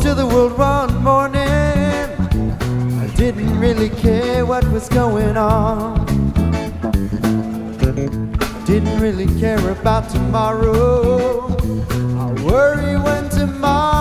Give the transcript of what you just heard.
to the world one morning. I didn't really care what was going on. Didn't really care about tomorrow. I worry when tomorrow